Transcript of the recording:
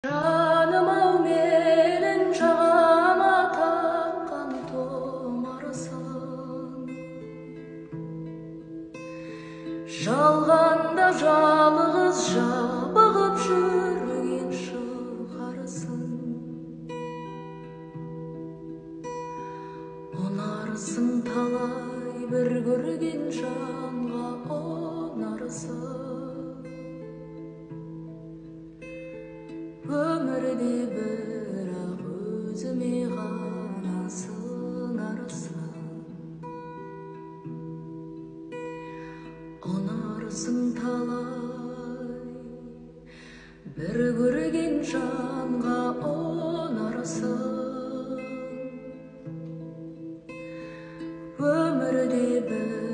Жаным-ау, менің жағама таққан тұмарсың, жалғанда жалғыз жабығып жүрген шығарсың. Онарсың талай бір көрген жанға, онарсың. Өмірде бірақ өзіме ғана сыңарсың. Онарсың талай бір көрген жанға, онарсың. Өмірде бір